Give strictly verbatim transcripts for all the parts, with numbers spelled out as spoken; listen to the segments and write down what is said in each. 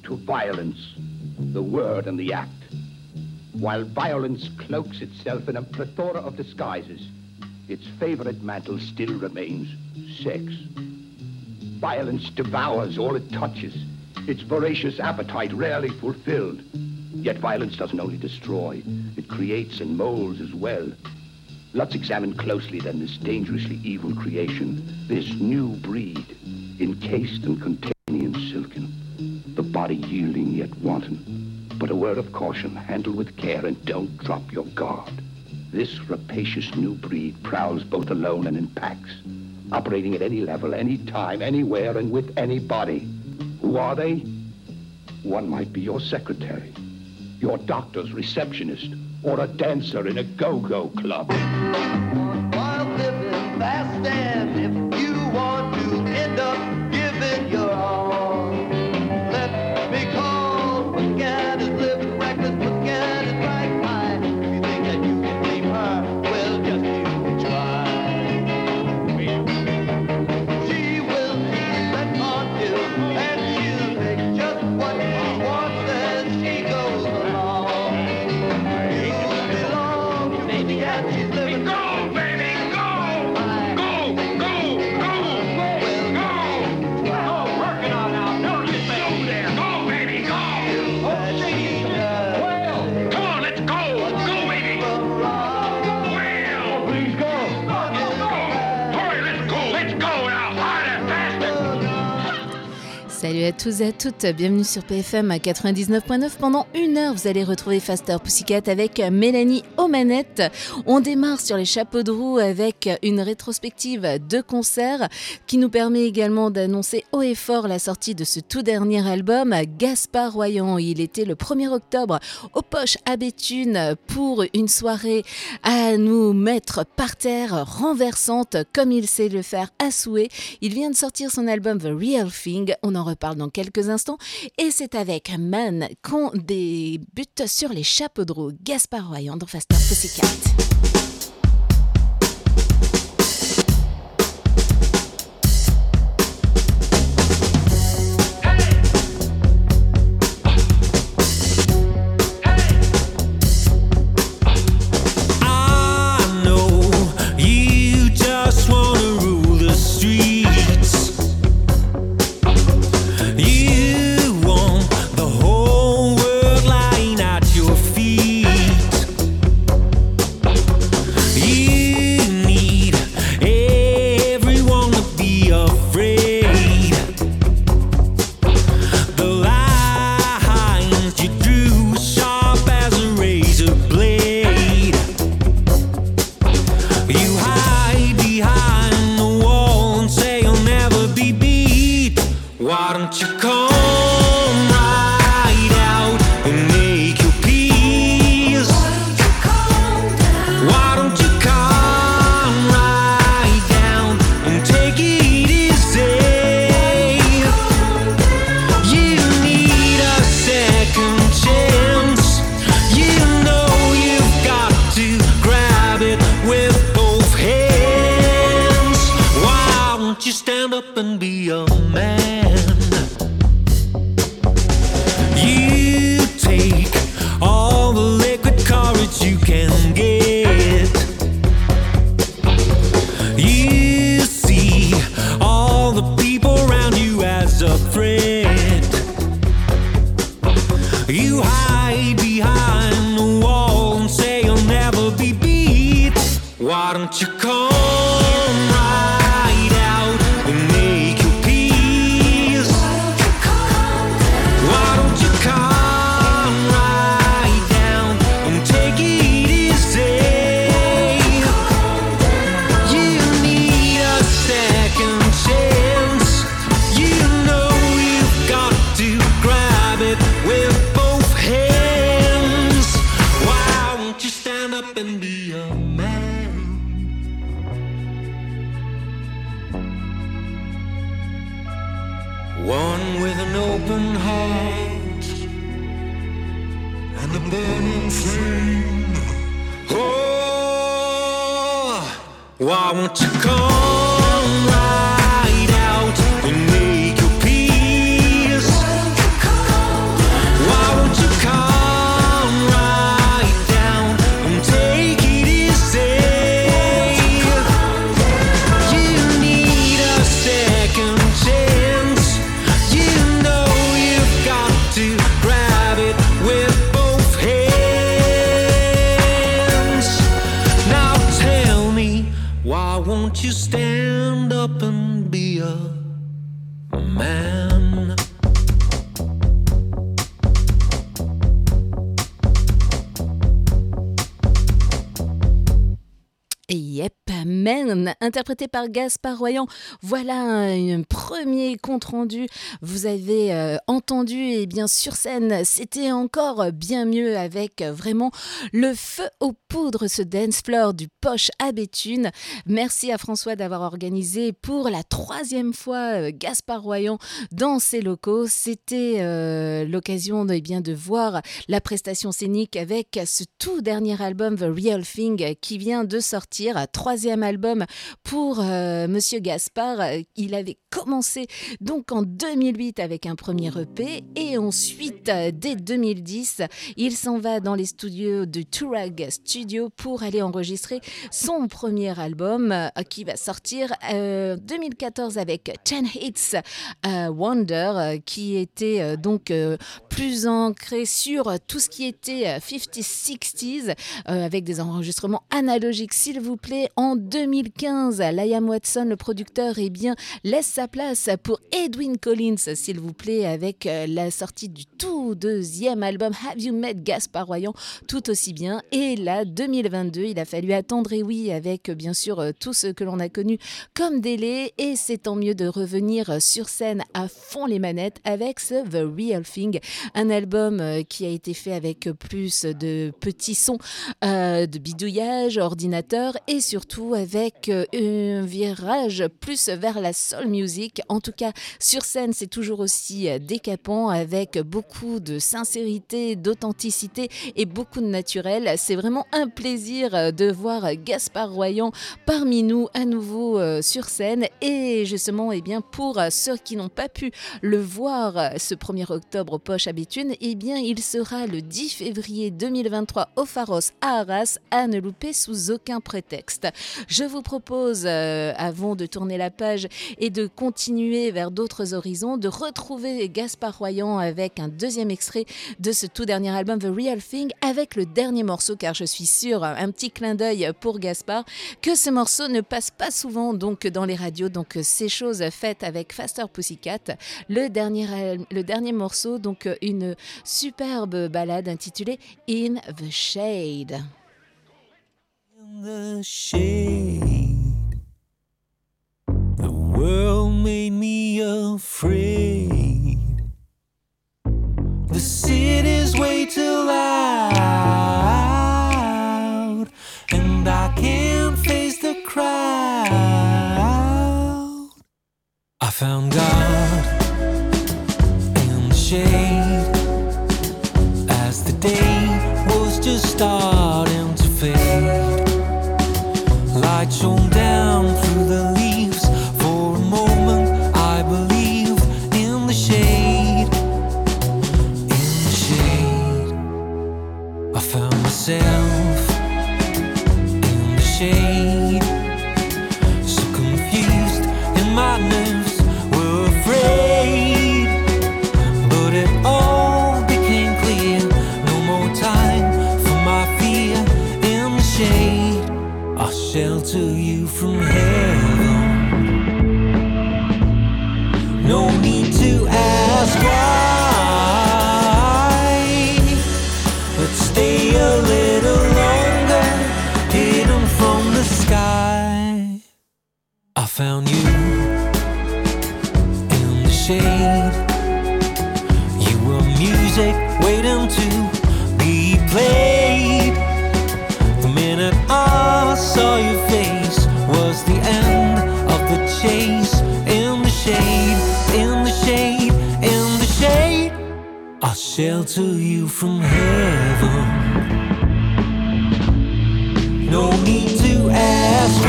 to violence, the word and the act. While violence cloaks itself in a plethora of disguises, its favorite mantle still remains sex. Violence devours all it touches, its voracious appetite rarely fulfilled. Yet violence doesn't only destroy, it creates and molds as well. Let's examine closely then this dangerously evil creation, this new breed, encased and containing silken, the body yielding yet wanton. But a word of caution, handle with care and don't drop your guard. This rapacious new breed prowls both alone and in packs, operating at any level, any time, anywhere, and with anybody. Who are they? One might be your secretary, your doctor's receptionist, or a dancer in a go-go club. While living fast, and if you want to end up giving your all, let me call. Forget it, live reckless, forget it, right high. If you think that you can tame her, well, just you try. She will be let on you, and she'll take just what she wants as she goes along. Salut à tous et à toutes, bienvenue sur P F M à quatre-vingt-dix-neuf point neuf. Pendant une heure, vous allez retrouver Faster Pussycat avec Mélanie aux manettes. On démarre sur les chapeaux de roue avec une rétrospective de concerts qui nous permet également d'annoncer haut et fort la sortie de ce tout dernier album, Gaspard Royan. Il était le premier octobre au Poche à Béthune pour une soirée à nous mettre par terre, renversante comme il sait le faire à souhait. Il vient de sortir son album The Real Thing, on en reparle dans quelques instants, et c'est avec Man qu'on débute sur les chapeaux de roue. Gaspard Royan dans Faster Pussycat. won't you stand up and be a man? Yep, Man, interprété par Gaspard Royan. Voilà un, un premier compte rendu. Vous avez euh, entendu, et bien sur scène, c'était encore bien mieux avec euh, vraiment le feu aux poudres, ce dance floor du Poche à Béthune. Merci à François d'avoir organisé pour la troisième fois euh, Gaspard Royan dans ses locaux. C'était euh, l'occasion de, eh bien, de voir la prestation scénique avec ce tout dernier album The Real Thing qui vient de sortir. Troisième album pour euh, Monsieur Gaspard. Il avait commencé donc en deux mille huit avec un premier E P et ensuite euh, dès deux mille dix il s'en va dans les studios de Turag Studio pour aller enregistrer son premier album euh, qui va sortir euh, deux mille quatorze avec Ten Hits euh, Wonder euh, qui était euh, donc euh, plus ancré sur tout ce qui était euh, cinquante sixties euh, avec des enregistrements analogiques s'il vous plaît. En deux mille quinze, Liam Watson, le producteur, eh bien, laisse sa place pour Edwin Collins, s'il vous plaît, avec la sortie du tout deuxième album Have You Met Gaspard Royan, tout aussi bien. Et là, deux mille vingt-deux, il a fallu attendre, et oui, avec bien sûr tout ce que l'on a connu comme délai. Et c'est tant mieux de revenir sur scène à fond les manettes avec ce The Real Thing, un album qui a été fait avec plus de petits sons, euh, de bidouillage, ordinateur et surtout avec un virage plus vers la soul music. En tout cas, sur scène, c'est toujours aussi décapant avec beaucoup de sincérité, d'authenticité et beaucoup de naturel. C'est vraiment un plaisir de voir Gaspard Royan parmi nous à nouveau euh, sur scène. Et justement, eh bien, pour ceux qui n'ont pas pu le voir ce premier octobre au Poche à Béthune, eh bien, il sera le dix février deux mille vingt-trois au Pharos à Arras, à ne louper sous aucun prétexte. Je vous propose, euh, avant de tourner la page et de continuer vers d'autres horizons, de retrouver Gaspard Royan avec un deuxième extrait de ce tout dernier album The Real Thing, avec le dernier morceau, car je suis sûre, un petit clin d'œil pour Gaspard, que ce morceau ne passe pas souvent donc dans les radios, donc c'est chose faite avec Faster Pussycat. Le dernier, le dernier morceau, donc une superbe ballade intitulée In the Shade. In the shade, the world made me afraid. The city's way too loud, and I can't face the crowd. I found God in the shade as the day was just starting to fade. Light shone down through the leaves. For a moment I believed in the shade. In the shade I found myself in the shade. So confused and my nerves were afraid. But it all became clear. No more time for my fear. In the shade I'll shelter you from heaven. No need to ask why. Let's stay a little longer, hidden from the sky. I found you in the shade. You were music waiting to be played. The minute I saw your face was the end of the chase. In the shade, in the shade, in the shade I'll shelter you from heaven. No need to ask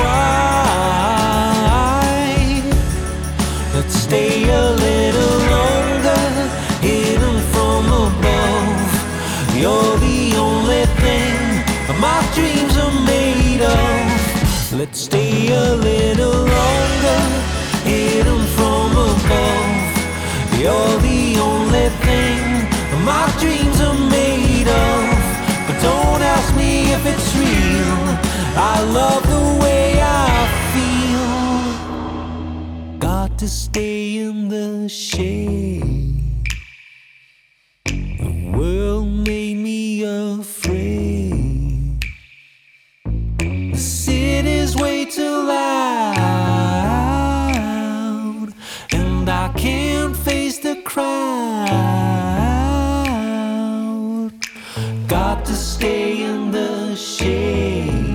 why. Let's stay a little longer, hidden from above. You're the only thing my dreams are made of. Let's stay a little longer, hidden from above. You're the only thing my dreams are made of. But don't ask me if it's real. I love the way I feel. stay in the shade. The world made me afraid. The city's way too loud, and I can't face the crowd. Got to stay in the shade.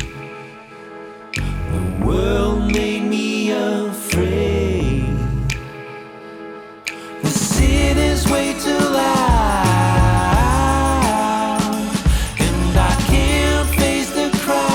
The world made me afraid. The city's way too loud, and I can't face the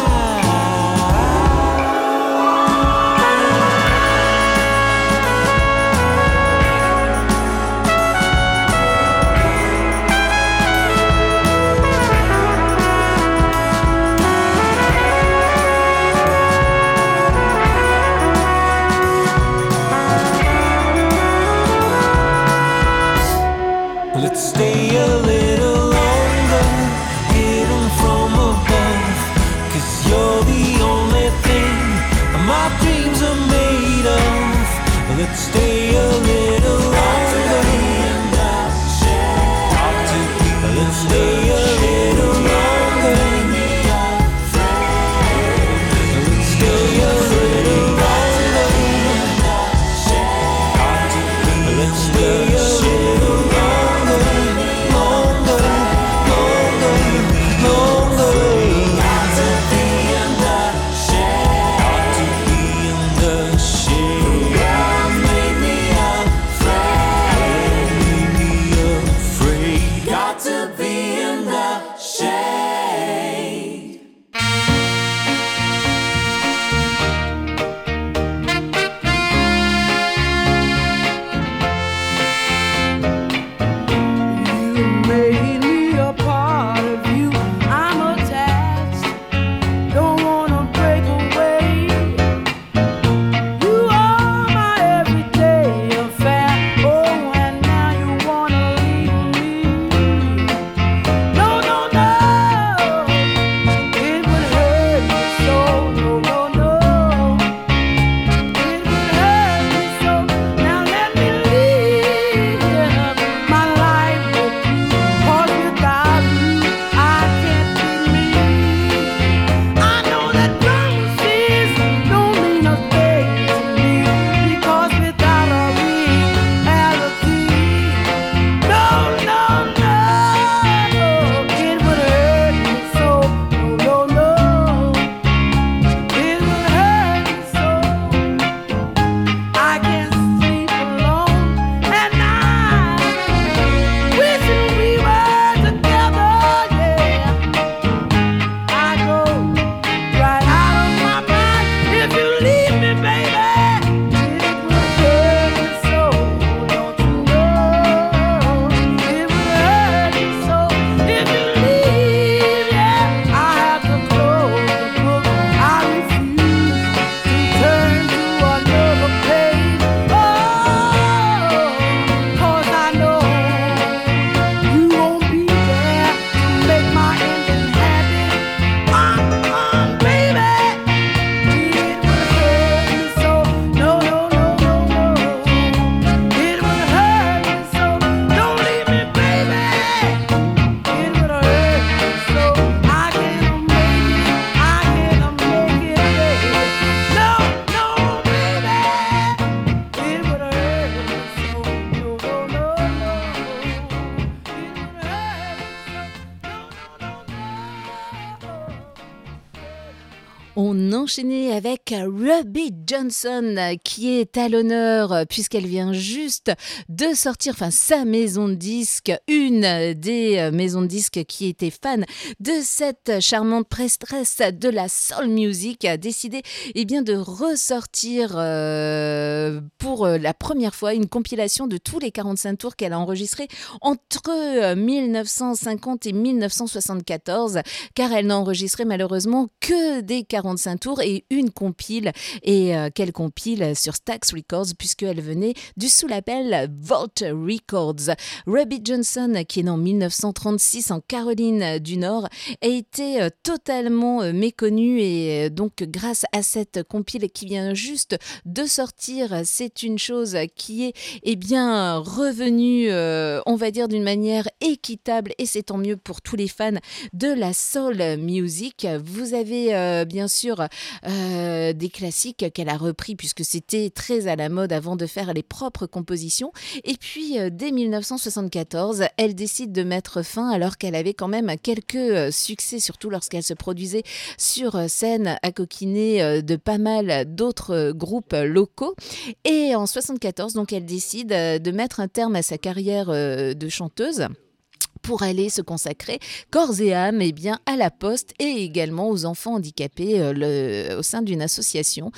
Let's stay a little longer, hidden from above, 'cause you're the only thing my dreams are made of. Let's stay a little longer. Talk to people. Let's stay a little longer. Let's stay a little longer. Talk to people. Let's stay a little longer. On enchaînait avec Ruby Johnson qui est à l'honneur puisqu'elle vient juste de sortir, enfin sa maison de disques, une des maisons de disques qui était fan de cette charmante prêtresse de la soul music a décidé eh bien, de ressortir euh, pour la première fois une compilation de tous les quarante-cinq tours qu'elle a enregistrés entre dix-neuf cent cinquante et dix-neuf cent soixante-quatorze car elle n'a enregistré malheureusement que des quarante quarante-cinq tours et une compile. Et euh, quelle compile sur Stax Records, puisqu'elle venait du sous-label Vault Records. Ruby Johnson, qui est né en dix-neuf cent trente-six en Caroline du Nord, a été euh, totalement euh, méconnu et euh, donc grâce à cette compile qui vient juste de sortir, c'est une chose qui est eh bien revenue, euh, on va dire d'une manière équitable, et c'est tant mieux pour tous les fans de la soul music. Vous avez euh, bien sûr euh, des classiques qu'elle a repris puisque c'était très à la mode avant de faire les propres compositions. Et puis euh, dès dix-neuf cent soixante-quatorze, elle décide de mettre fin alors qu'elle avait quand même quelques euh, succès, surtout lorsqu'elle se produisait sur scène à coquiner de pas mal d'autres groupes locaux. Et en soixante-quatorze, donc, elle décide de mettre un terme à sa carrière de chanteuse pour aller se consacrer corps et âme eh bien, à la poste et également aux enfants handicapés euh, le, au sein d'une association.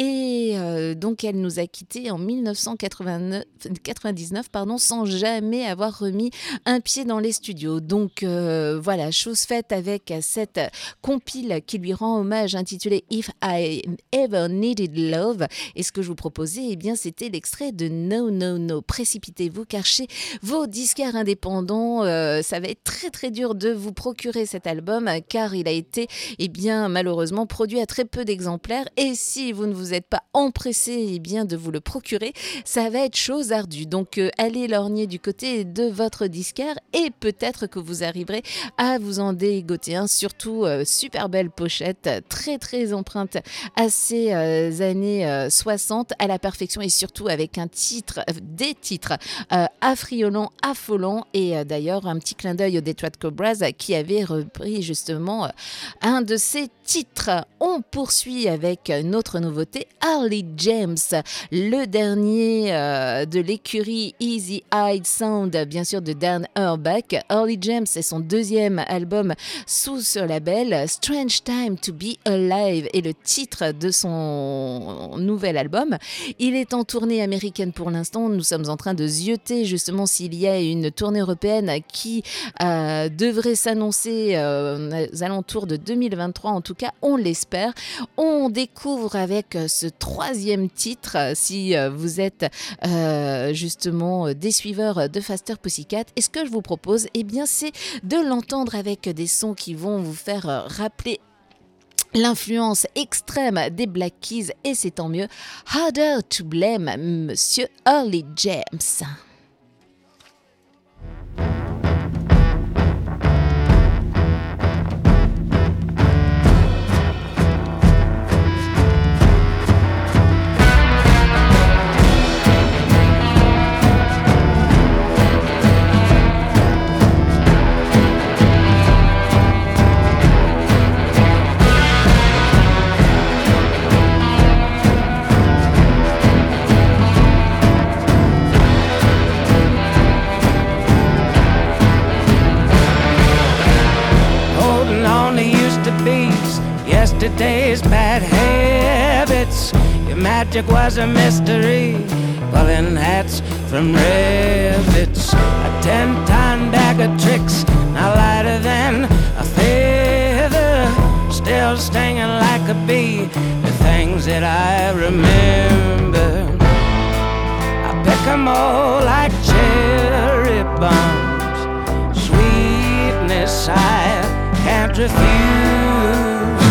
Et euh, donc, elle nous a quittés en dix-neuf cent quatre-vingt-dix-neuf pardon, sans jamais avoir remis un pied dans les studios. Donc, euh, voilà, chose faite avec cette compile qui lui rend hommage intitulée « If I Ever Needed Love ». Et ce que je vous proposais, eh bien, c'était l'extrait de « No, No, No ». Précipitez-vous, car chez vos disquaires indépendants, euh, ça va être très très dur de vous procurer cet album car il a été eh bien, malheureusement produit à très peu d'exemplaires, et si vous ne vous êtes pas empressé eh bien, de vous le procurer, ça va être chose ardue. Donc euh, allez lorgner du côté de votre disquaire et peut-être que vous arriverez à vous en dégoter un. Surtout euh, super belle pochette, très très empreinte à ces euh, années euh, soixante à la perfection, et surtout avec un titre, euh, des titres euh, affriolants, affolants, et euh, d'ailleurs un petit clin d'œil aux Detroit Cobras qui avait repris justement un de ses titres. On poursuit avec une autre nouveauté, Early James, le dernier euh, de l'écurie Easy Eyed Sound, bien sûr de Dan Auerbach. Early James est son deuxième album sous ce label. Strange Time to Be Alive est le titre de son nouvel album. Il est en tournée américaine pour l'instant. Nous sommes en train de zioter justement s'il y a une tournée européenne qui euh, devrait s'annoncer euh, aux alentours de deux mille vingt-trois, en tout cas on l'espère. On découvre avec ce troisième titre, si vous êtes euh, justement des suiveurs de Faster Pussycat, et ce que je vous propose, eh bien, c'est de l'entendre avec des sons qui vont vous faire rappeler l'influence extrême des Black Keys, et c'est tant mieux. Harder to Blame, Monsieur Early James. Yesterday's bad habits, your magic was a mystery, pulling hats from rivets, a ten-ton bag of tricks, not lighter than a feather, still stinging like a bee, the things that I remember, I pick them all like cherry bombs, sweetness I can't refuse.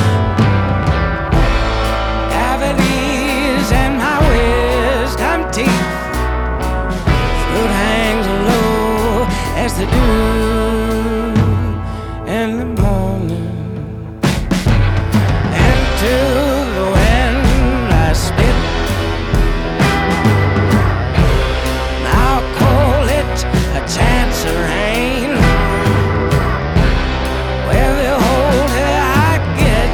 And my wisdom teeth, fruit hangs low as the dew in the morning. Into the wind I spit, I'll call it a chance of rain. Well, the older I get,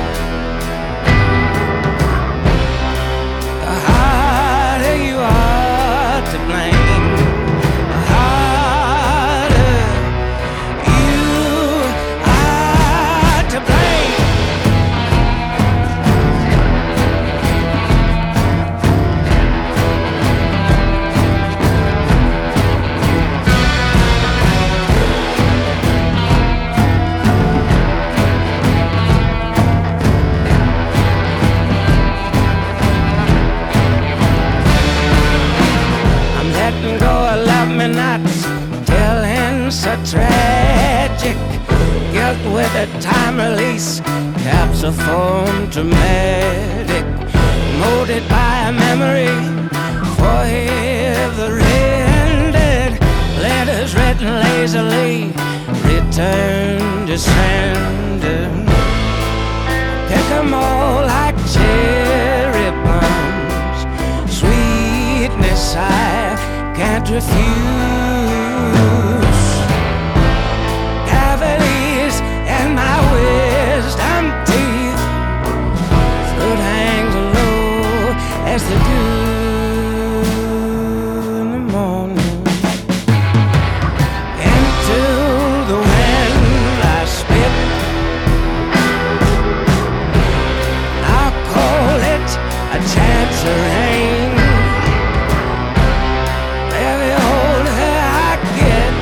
to blame, harder so tragic. Guilt with a time release, capsiform dramatic, molded by a memory, forever ended. Letters written lazily, return to sender. Pick 'em all like cherry plums. Sweetness I can't refuse. Cavities in my wisdom teeth. Fruit hangs low as the dew in the morning. Into the wind I spit. I'll call it a chance of rain. Every older I get,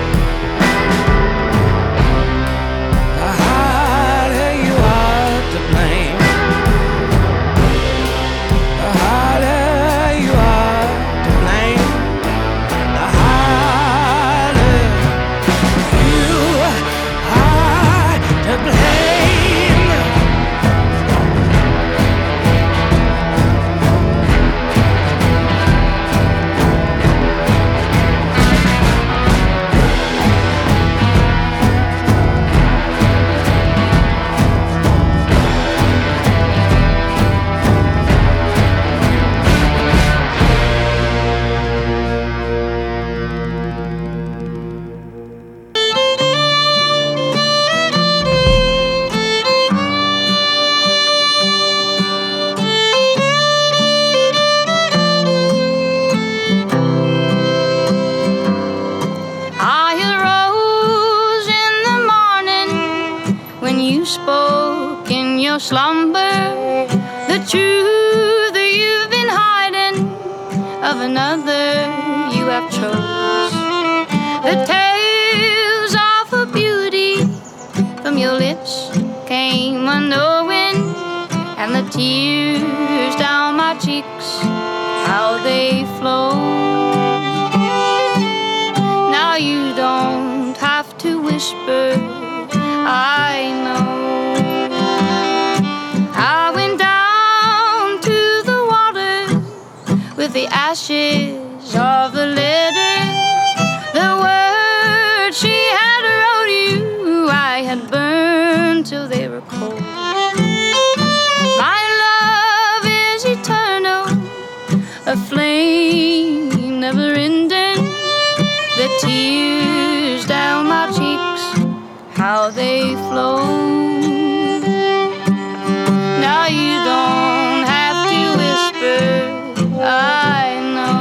the harder you are to blame. The harder you are to blame. The harder you are to blame. I arose in the morning when you spoke in your slumber the truth that you've been hiding of another you have chose. The tales of her beauty from your lips came unknowing, and the tears down my cheeks, how they flow. Now you don't have to whisper, I know. I went down to the water with the ashes of the letter. The words she had wrote you, I had burned till they were cold. My love is eternal, a flame never ending. The tears down my cheeks, how they flow. Now you don't have to whisper, I know.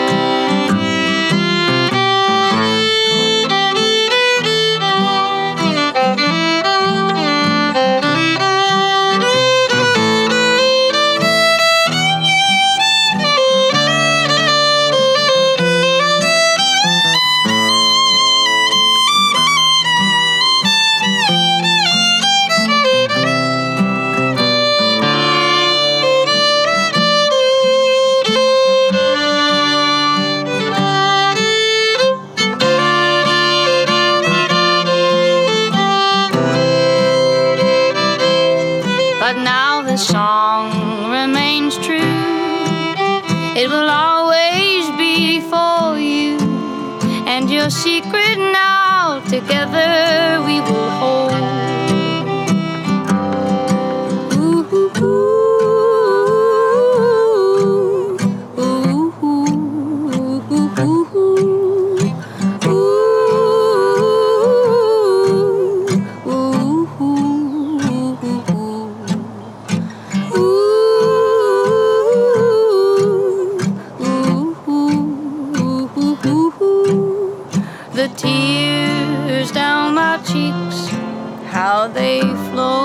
But now the song remains true. It will always be for you and your secret now. Together we will hold. Ooh, ooh, ooh, ooh, ooh, ooh, ooh, the tears down my cheeks, how they flow.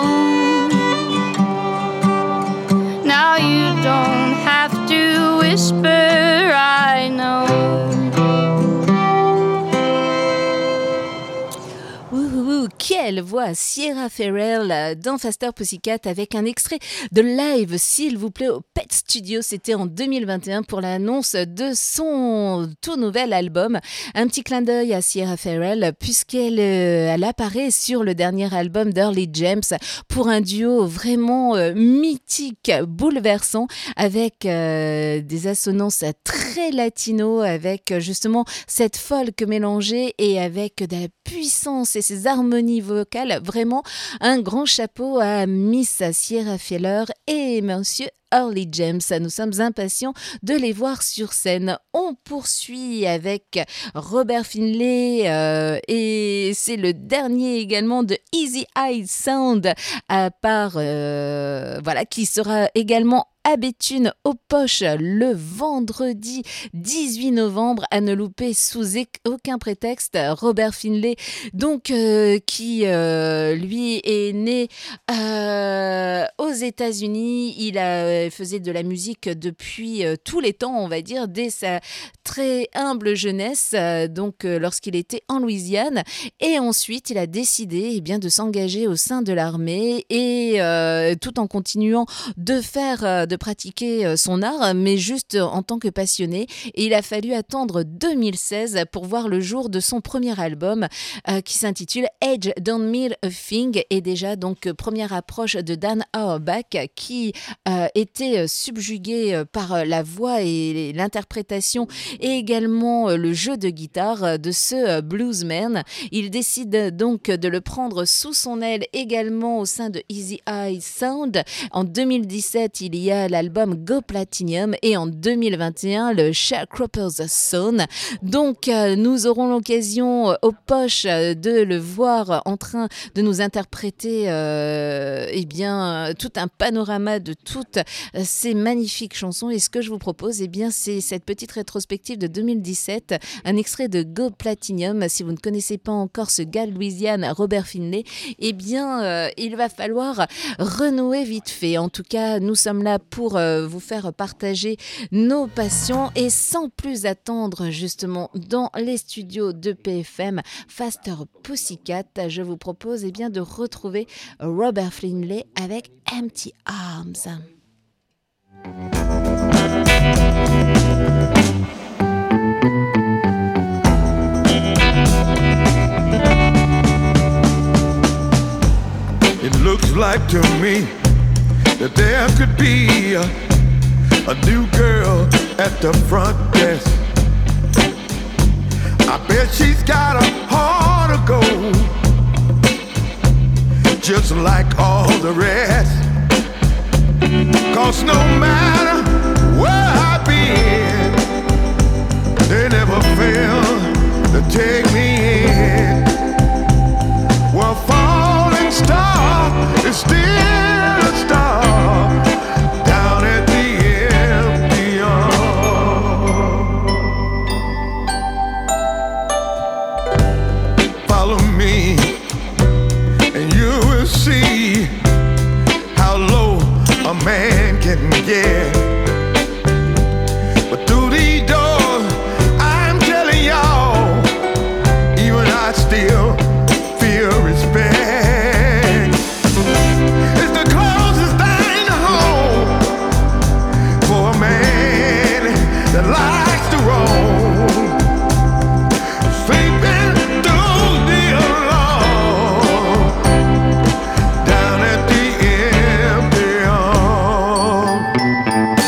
Now you don't have to whisper, I know. Ouh, quelle voix, Sierra Ferrell dans Faster Pussycat avec un extrait de live, s'il vous plaît, au Pet Studio. C'était en deux mille vingt et un pour l'annonce de son tout nouvel album. Un petit clin d'œil à Sierra Ferrell puisqu'elle euh, elle apparaît sur le dernier album d'Early James pour un duo vraiment euh, mythique, bouleversant, avec euh, des assonances très latino, avec justement cette folk mélangée et avec de la puissance et ses harmonies vocales. Vraiment un grand chapeau à Miss Sierra Ferrell et Monsieur Early James. Nous sommes impatients de les voir sur scène. On poursuit avec Robert Finlay euh, et c'est le dernier également de Easy Eye Sound, à part euh, voilà, qui sera également à Béthune aux poches le vendredi dix-huit novembre, à ne louper sous aucun prétexte. Robert Finlay, donc euh, qui euh, lui est né euh, aux États-Unis. Il a, faisait de la musique depuis euh, tous les temps, on va dire, dès sa très humble jeunesse, euh, donc euh, lorsqu'il était en Louisiane. Et ensuite, il a décidé eh bien, de s'engager au sein de l'armée et euh, tout en continuant de faire euh, de pratiquer son art, mais juste en tant que passionné. Et il a fallu attendre deux mille seize pour voir le jour de son premier album euh, qui s'intitule Age Don't Mean a Thing. Et déjà, donc, première approche de Dan Auerbach qui euh, était subjugué par la voix et l'interprétation et également le jeu de guitare de ce bluesman. Il décide donc de le prendre sous son aile également au sein de Easy Eye Sound. En deux mille dix-sept, il y a l'album Go Platinum et en deux mille vingt et un, le Sharecropper's Son. Donc, euh, nous aurons l'occasion euh, aux poches euh, de le voir en train de nous interpréter euh, eh bien, tout un panorama de toutes euh, ces magnifiques chansons. Et ce que je vous propose, eh bien, c'est cette petite rétrospective de deux mille dix-sept, un extrait de Go Platinum. Si vous ne connaissez pas encore ce gars de Louisiane, Robert Finlay, eh bien, euh, il va falloir renouer vite fait. En tout cas, nous sommes là pour euh, vous faire partager nos passions et sans plus attendre justement dans les studios de P F M Faster Pussycat, je vous propose eh bien, de retrouver Robert Finlay avec Empty Arms. It looks like to me that there could be a, a new girl at the front desk. I bet she's got a heart of gold, just like all the rest. 'Cause no matter where I've been, they never fail to take me in. Well, falling star is still a star down at the empty arms. Follow me and you will see how low a man can get. But through these doors, I'm telling y'all, even I still feel respect. It's the closest thing to home for a man that likes to roam, sleeping through the alarm down at the empty arms.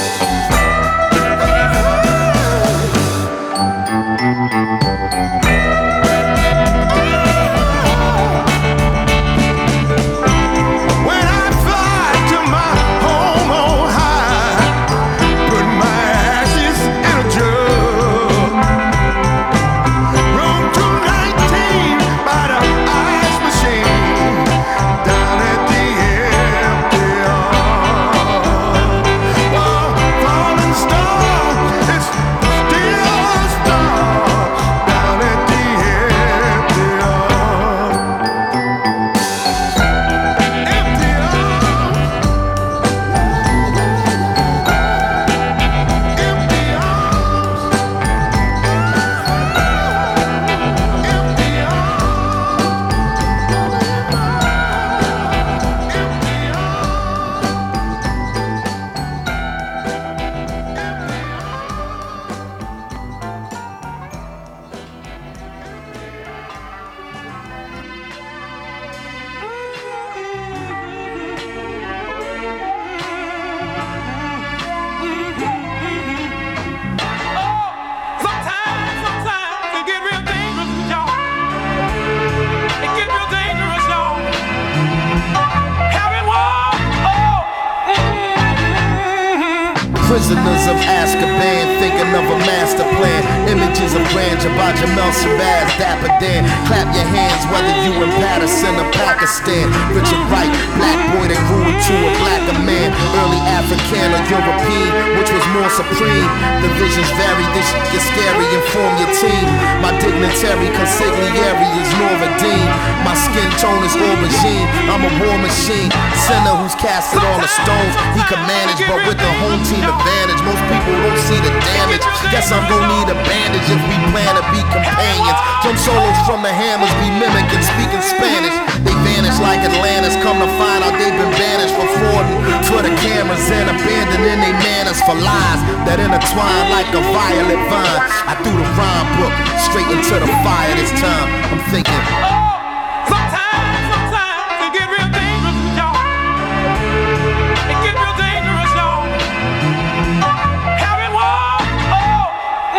Prisoners of Azkaban, thinking of a master plan. Images of grandeur by Jamel Shabazz, Dapper Dan. Clap your hands whether you in Patterson or Pakistan. Richard Wright, black boy that grew into a blacker man. Early African or European, which was more supreme. The visions vary, this shit gets scary. Inform your team. My dignitary consigliere is Noradine. My skin tone is aubergine. I'm a war machine. Sinner who's casted all the stones. He can manage, but with the home team advantage, most people don't see the damage. Guess I'm gonna need a bandage if we plan to be companions. Drum solos from the Hammers be mimicking, speaking Spanish. They vanish like Atlantis. Come to find out they've been banished for Fording for the cameras and abandoning their manners for lies that intertwine like a violet vine. I threw the rhyme book straight into the fire this time. I'm thinking, Oh, sometimes, sometimes it get real dangerous, y'all. It get real dangerous, y'all. Having war, oh,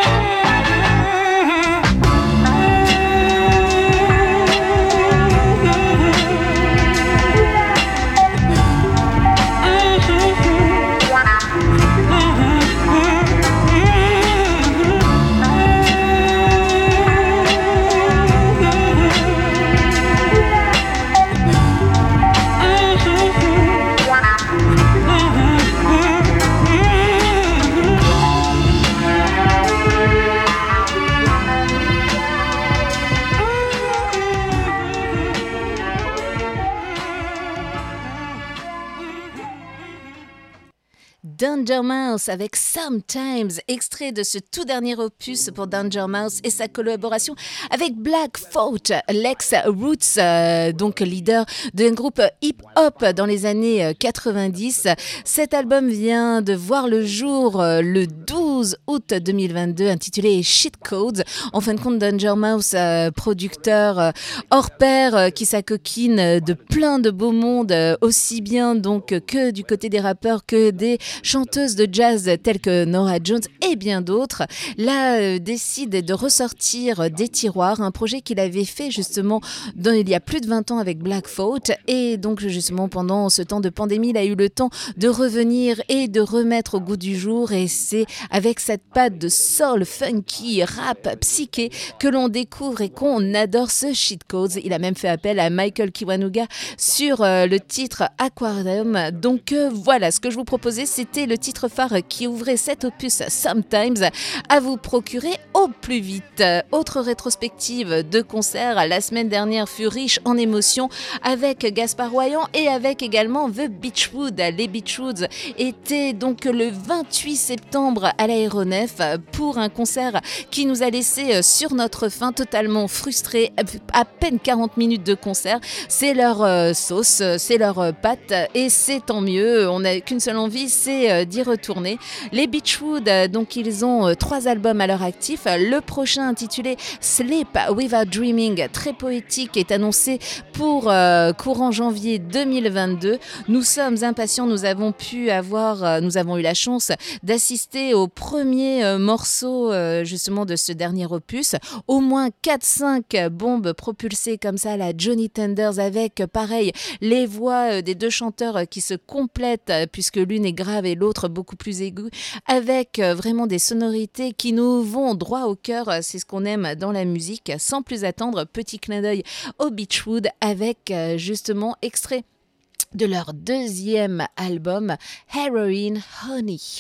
Danger Mouse avec Sometimes, extrait de ce tout dernier opus pour Danger Mouse et sa collaboration avec Black Thought, l'ex Roots, euh, donc leader d'un groupe hip-hop dans les années quatre-vingt-dix. Cet album vient de voir le jour euh, le douze août deux mille vingt-deux, intitulé Shit Codes. En fin de compte, Danger Mouse, euh, producteur euh, hors pair euh, qui s'acoquine de plein de beaux mondes, euh, aussi bien donc que du côté des rappeurs que des chanteuses de jazz telles que Norah Jones et bien d'autres, là euh, décide de ressortir des tiroirs un projet qu'il avait fait justement dans, il y a plus de vingt ans avec Black Thought, et donc justement pendant ce temps de pandémie il a eu le temps de revenir et de remettre au goût du jour, et c'est avec cette patte de soul, funky, rap, psyché que l'on découvre et qu'on adore ce Shit Codes. Il a même fait appel à Michael Kiwanuga sur euh, le titre Aquarium. Donc euh, voilà, ce que je vous proposais, c'était le titre phare qui ouvrait cet opus Sometimes, à vous procurer au plus vite. Autre rétrospective de concert, la semaine dernière fut riche en émotions avec Gaspard Royan et avec également The Beachwood. Les Beachwoods étaient donc le vingt-huit septembre à l'Aéronef pour un concert qui nous a laissé sur notre faim totalement frustrés. À peine quarante minutes de concert, c'est leur euh, sauce, c'est leur euh, pâte, et c'est tant mieux. On n'a qu'une seule envie, c'est euh, d'y retourner. Les Beachwood, euh, donc ils ont euh, trois albums à leur actif. Le prochain, intitulé Sleep Without Dreaming, très poétique, est annoncé pour euh, courant janvier deux mille vingt-deux. Nous sommes impatients, nous avons pu avoir, euh, nous avons eu la chance d'assister au premier euh, morceau euh, justement de ce dernier opus. Au moins quatre cinq bombes propulsées comme ça, la Johnny Tenders, avec pareil les voix des deux chanteurs qui se complètent puisque l'une est grave et l'autre beaucoup plus aiguë, avec vraiment des sonorités qui nous vont droit au cœur. C'est ce qu'on aime dans la musique. Sans plus attendre, petit clin d'œil au Beachwood avec justement extrait de leur deuxième album Heroin Honey.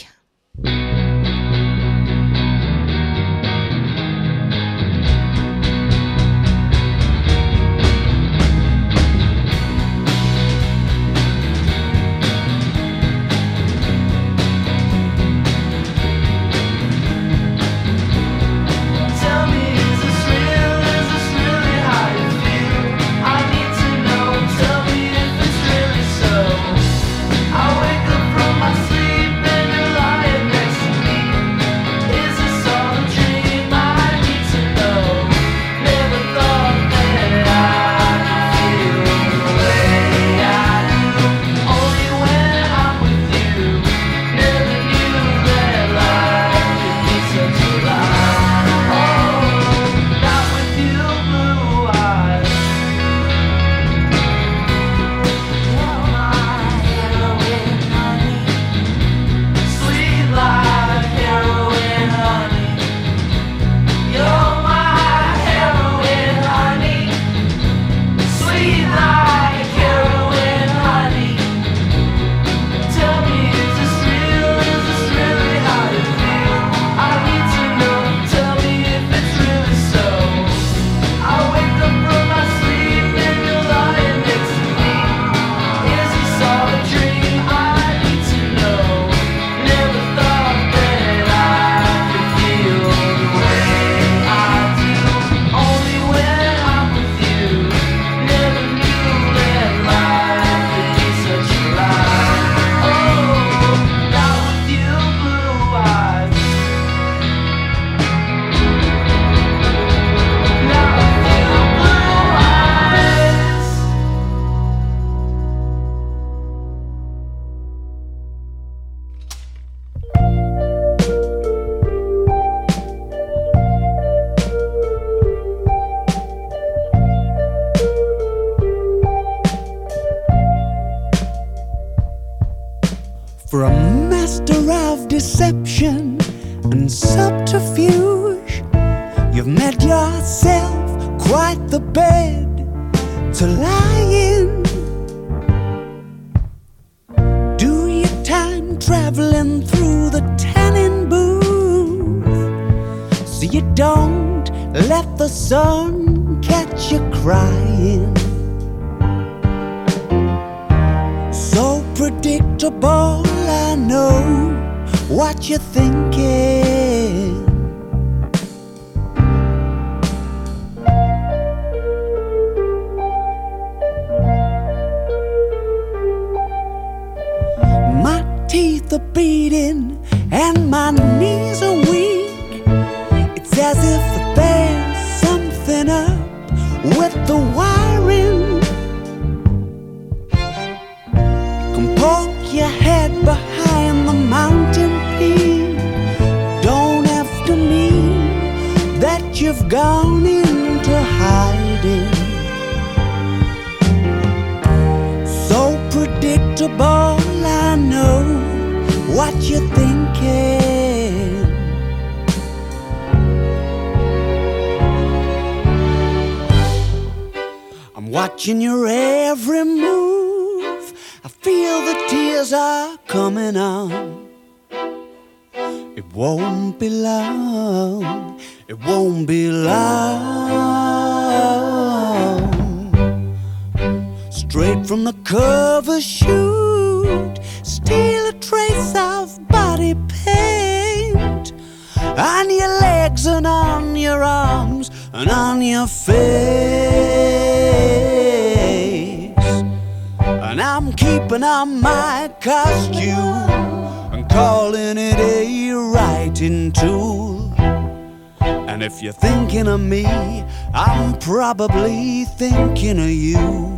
I wake up from my sleep and you're lying. for a master of deception and subterfuge. You've made yourself quite the bed to lie in. Do your time traveling through the tanning booth, so you don't let the sun catch you crying. So predictable, I know what you're thinking. My teeth are beating and my knees are weak. It's as if there's something up with the wiring. Come poke your head behind the mountain peak. Don't have to mean that you've gone into hiding. So predictable, I know what you're thinking. I'm watching your every move. I feel the tears are coming on. It won't be long. It won't be long. Straight from the cover shoot, still a trace of body paint on your legs and on your arms and on your face. And I'm keeping on my costume and calling it a writing tool. And if you're thinking of me, I'm probably thinking of you.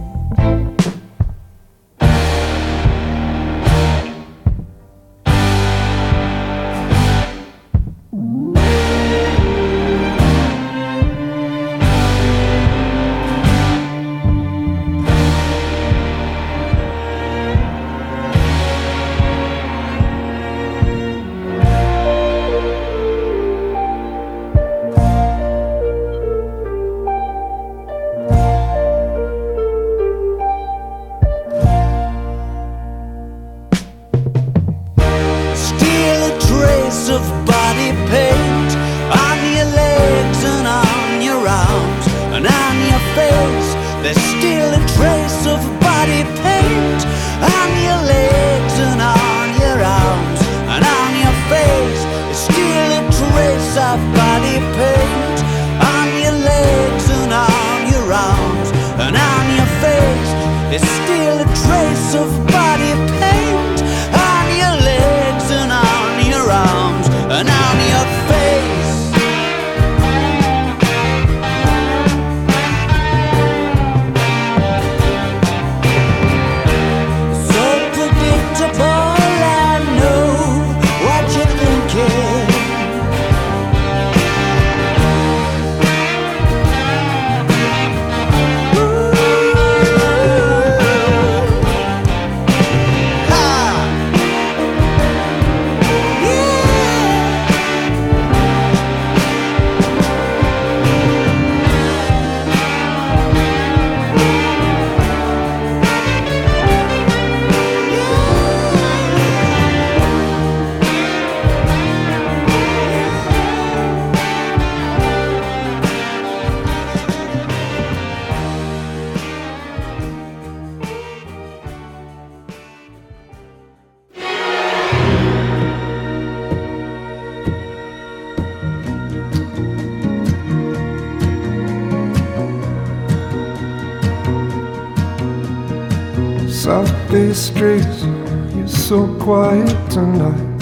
Softly streets, you're so quiet tonight.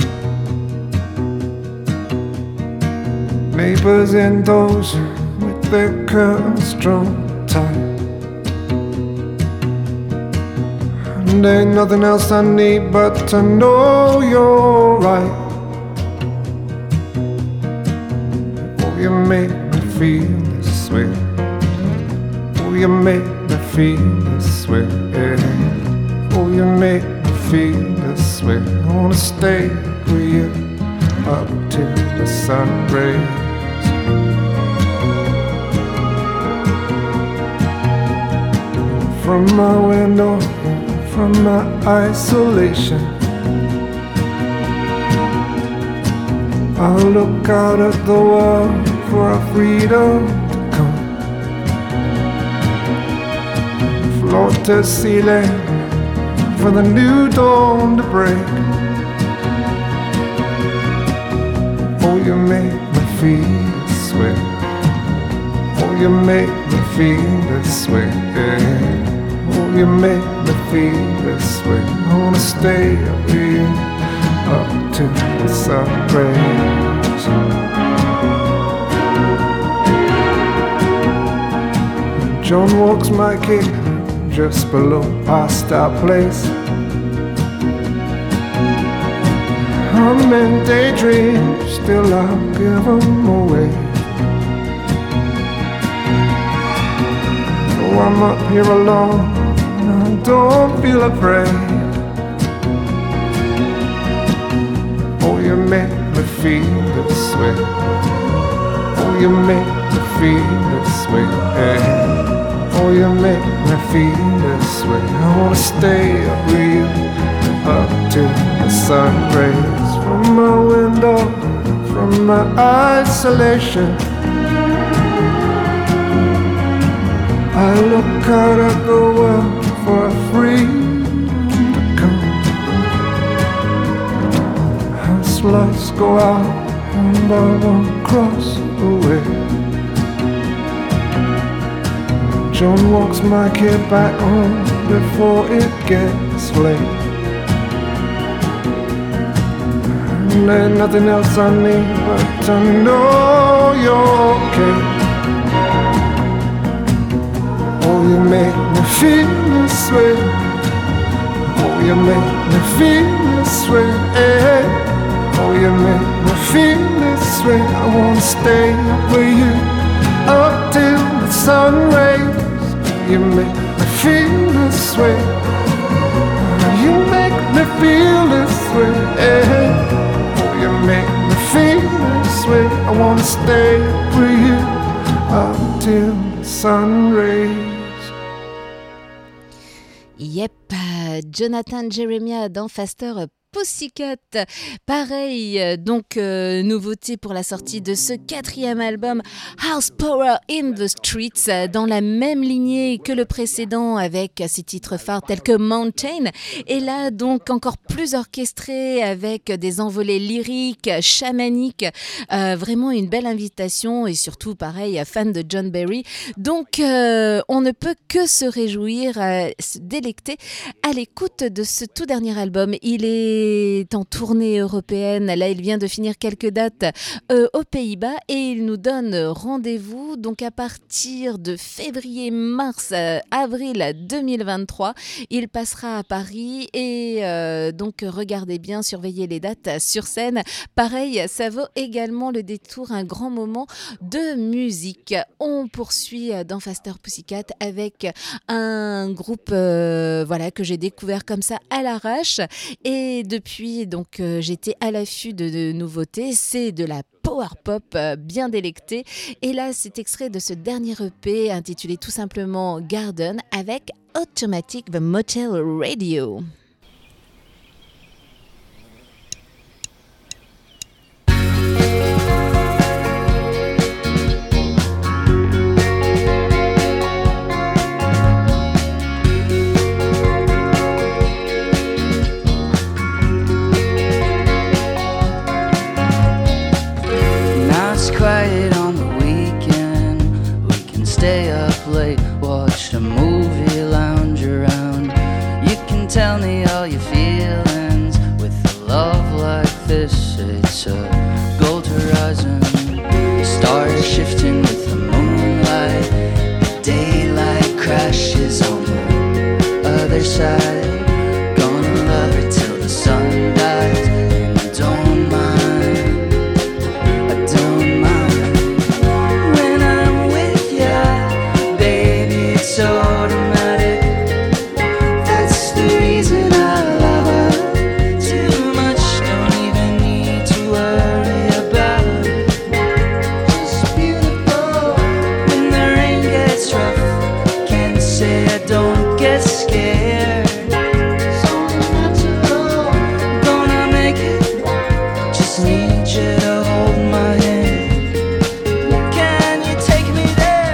Neighbors indoors with their curtains drawn tight. And ain't nothing else I need but to know you're right. Oh, you make me feel this way. Oh, you make me feel this way. Oh, you make me feel this way. I wanna stay with you up till the sun rays. From my window, from my isolation, I look out at the world for our freedom to come. Floor to ceiling, for the new dawn to break. Oh, you make me feel this way. Oh, you make me feel this way. Oh, you make me feel this way. I wanna stay up here up to the sun rays. John walks my gate just below past our place. I'm in daydreams, still I'll give them away. Oh, I'm up here alone, I don't feel afraid. Oh, you make me feel this way. Oh, you make me feel this way. Oh, you make me feel this way. I wanna stay up with you up to the sun rays. From my window, from my isolation, I look out at the world for a freedom to come. As lights go out and I won't cross the way. John walks my kid back home before it gets late. And there's nothing else I need but to know you're okay. Oh, you make me feel this way. Oh, you make me feel this way. Oh, you make me feel this way. I wanna stay up with you up till the sun rays. You make me feel this way. You make me feel this way. Oh, you make me feel this way. I wanna stay with you until the sun rays. Yep, Jonathan Jeremiah dans Faster Pussycat. Pareil, donc euh, nouveauté pour la sortie de ce quatrième album House Power in the Streets, dans la même lignée que le précédent avec ses titres phares tels que Mountain. Et là donc encore plus orchestré avec des envolées lyriques, chamaniques, euh, vraiment une belle invitation et surtout pareil, fan de John Barry. Donc euh, on ne peut que se réjouir, euh, se délecter à l'écoute de ce tout dernier album. Il est en tournée européenne. Là, il vient de finir quelques dates euh, aux Pays-Bas et il nous donne rendez-vous donc à partir de février, mars, euh, avril deux mille vingt-trois. Il passera à Paris et euh, donc regardez bien, surveillez les dates sur scène. Pareil, ça vaut également le détour, un grand moment de musique. On poursuit dans Faster Pussycat avec un groupe euh, voilà, que j'ai découvert comme ça à l'arrache et depuis, donc, euh, j'étais à l'affût de, de nouveautés. C'est de la power pop euh, bien délectée. Et là, c'est extrait de ce dernier E P intitulé tout simplement Garden avec Automatic The Motel Radio. Quiet on the weekend, we can stay up late, watch a movie, lounge around. You can tell me all your feelings with a love like this. It's a gold horizon, stars shifting with the moonlight. The daylight crashes on the other side. Gonna love her till the sun dies, and I don't mind. Automatic. That's the reason I scared. Gonna make it, just need you to hold my hand. Can you take me there?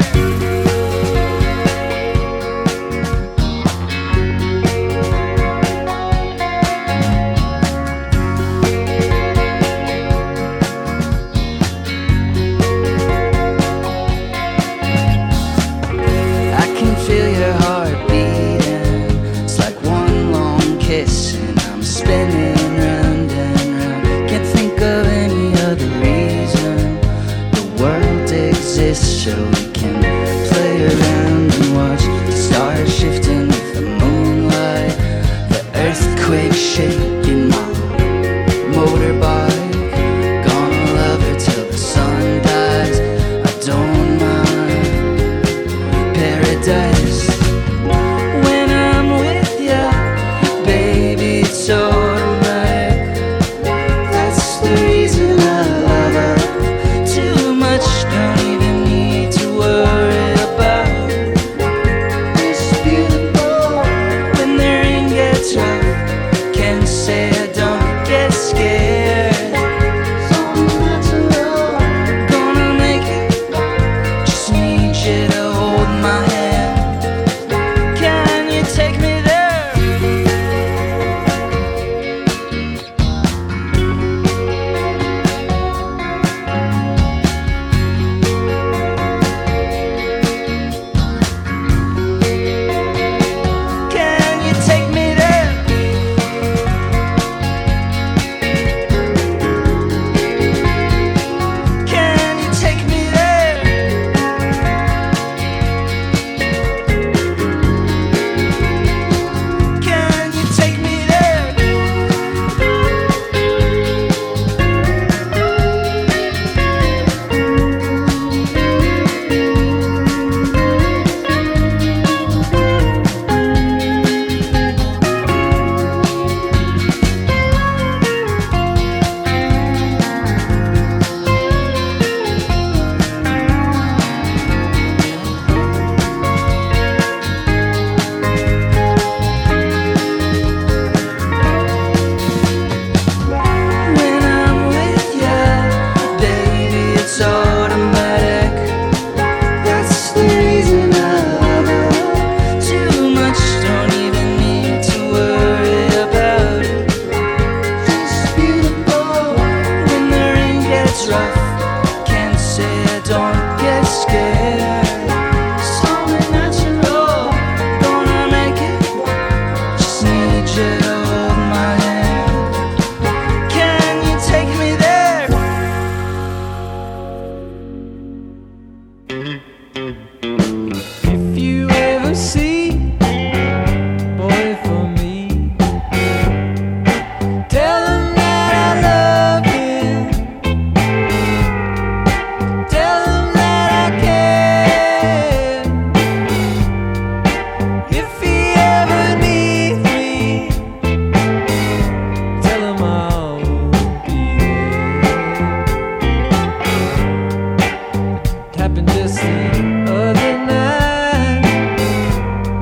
I can feel your heart beating. It's like one long kiss and I'm spinning round and round. Can't think of any other reason the world exists, so we can play around and watch the stars shifting with the moonlight. The earthquake shaking my motorbike. Gonna love her till the sun dies. I don't mind paradise. When I'm with ya, baby, it's automatic. That's the reason I love her too much. Don't even need to worry about it. It's beautiful when the rain gets rough. Can say I don't get scared. Gonna make it, just need you to hold my hand. Can you take me there? Can you take me there? Can you take me there? Can you take me there? When I'm with ya, baby, it's automatic. That's the reason I love her too much. Don't even need to worry about it. It's beautiful when the rain gets rough. Can't say I don't get scared. Something natural, gonna make it. Just need you to hold my hand. Can you take me there? If you ever see a boy for me, tell him that I love him. Tell him that I care. If he ever needs me, tell him I'll be there. It happened just the other night.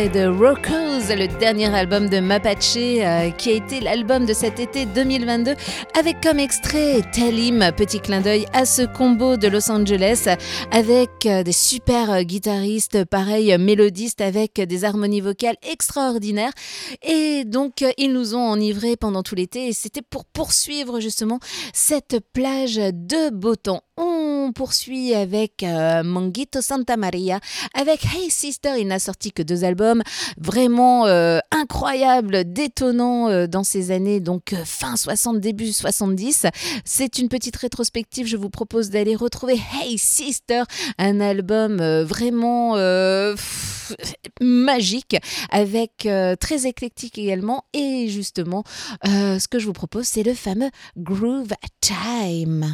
extrait de Rocos, le dernier album de Mapache, euh, qui a été l'album de cet été deux mille vingt-deux, avec comme extrait Tell Him, petit clin d'œil à ce combo de Los Angeles, avec euh, des super euh, guitaristes, pareil, mélodistes, avec des harmonies vocales extraordinaires. Et donc, euh, ils nous ont enivrés pendant tout l'été, et c'était pour poursuivre justement cette plage de beau temps. On poursuit avec euh, Monguito Santa Maria, avec Hey Sister. Il n'a sorti que deux albums, vraiment euh, incroyables, détonnants euh, dans ces années, donc euh, fin soixante, début soixante-dix. C'est une petite rétrospective, je vous propose d'aller retrouver Hey Sister, un album euh, vraiment euh, pff, magique, avec euh, très éclectique également, et justement, euh, ce que je vous propose, c'est le fameux Groove Time.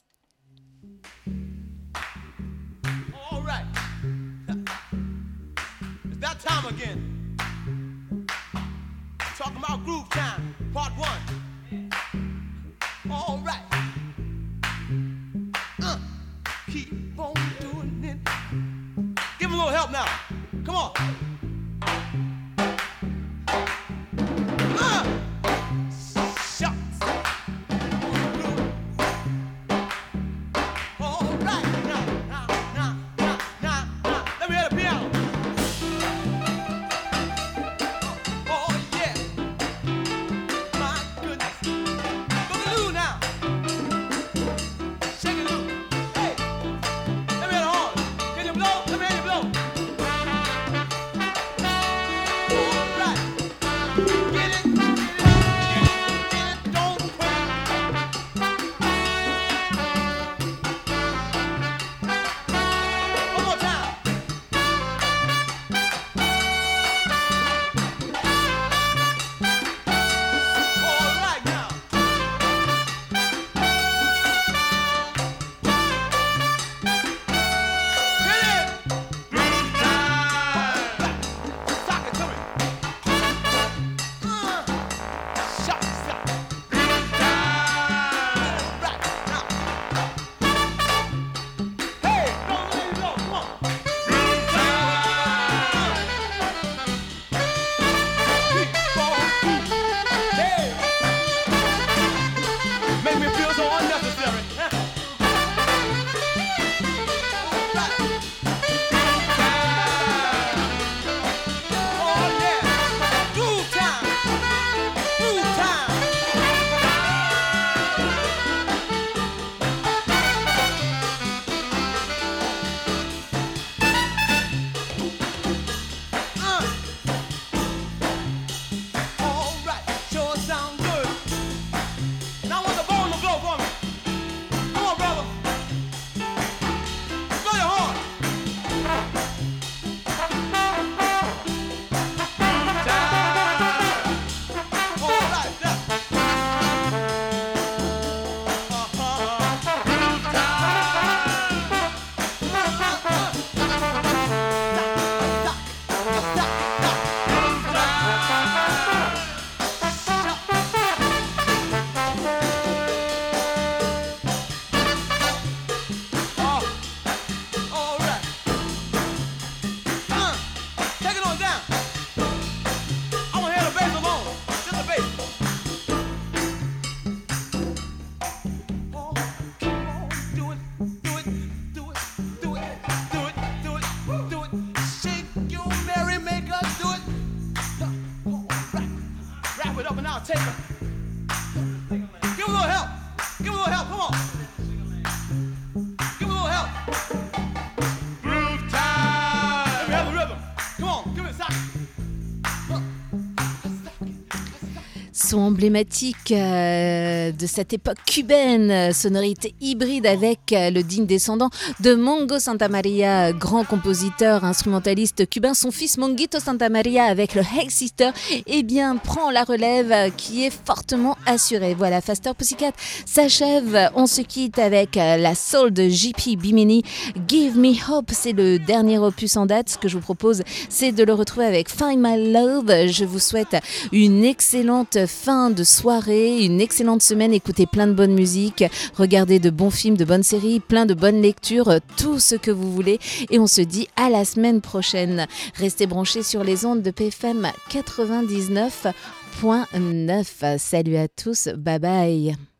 All right. It's that time again. Talking about Groove Time, part one. All right. Uh, keep on doing it. Give him a little help now. Come on. Uh, shucks. All right. Now, now, now, now, now, now. Let me hear the piano. Oh, yeah. My goodness. Boogaloo now. Shake it loose. Hey. Let me hear the horn. Can you blow? Let me hear you blow. All right. Get it, get it, get it, get it. Don't quit. One more time. All right now. Get it. Groove time. Sock it to me. Uh, shucks. Groove time. Right now. Hey, don't let it go. Come on. Groove time. Keep on moving. Hey. Make me feel so unnecessary. Right. Oh yeah. Groove time. Groove time. Uh. All right. Sure sound good. Now I want the bone to blow for me. Come on, brother. Blow your horn. Time. All right. Now. Uh-huh. Groove time. Stop, stop, stop. Groove time. Oh, all right. Uh, take it on down. I want to hear the bass alone. Just the bass. Oh, come on, do it, do it, do it, do it, do it, do it, do it. Shake your merry maker, do it. Uh, all right. Wrap it up and I'll take it. Give a little help. Give a little help. Come on. Give a little help. Groove time. Let me have the rhythm. Come on, give me a sock. Son emblématique euh, de cette époque cubaine, sonorité hybride avec euh, le digne descendant de Mongo Santa Maria, grand compositeur, instrumentaliste cubain. Son fils Monguito Santa Maria, avec le Hey Sister, eh bien, prend la relève euh, qui est fortement assurée. Voilà, Faster Pussycat s'achève. On se quitte avec euh, la soul de J P Bimini. Give Me Hope, c'est le dernier opus en date. Ce que je vous propose, c'est de le retrouver avec Find My Love. Je vous souhaite une excellente fin de soirée, une excellente semaine. Écoutez plein de bonne musique, regardez de bons films, de bonnes séries, plein de bonnes lectures, tout ce que vous voulez. Et on se dit à la semaine prochaine. Restez branchés sur les ondes de P F M quatre-vingt-dix-neuf point neuf. Salut à tous, bye bye.